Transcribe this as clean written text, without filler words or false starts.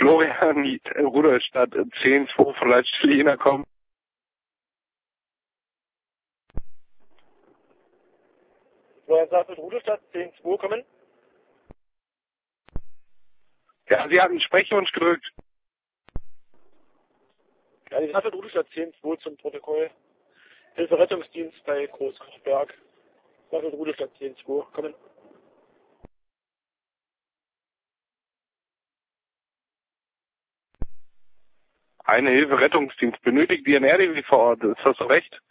Florian, Rudolstadt 10-2, vielleicht Schliener kommen. Florian sagt mit Rudolstadt 10-2 kommen. Ja, Sie hatten Sprechwunsch gedrückt. Ja, die Stadt Rudolstadt 10-2 zum Protokoll. Hilfe-Rettungsdienst bei Großkochberg. Stadt Rudolstadt 10-2 kommen. Eine Hilfe-Rettungsdienst benötigt die NRDW vor Ort, ist das so recht?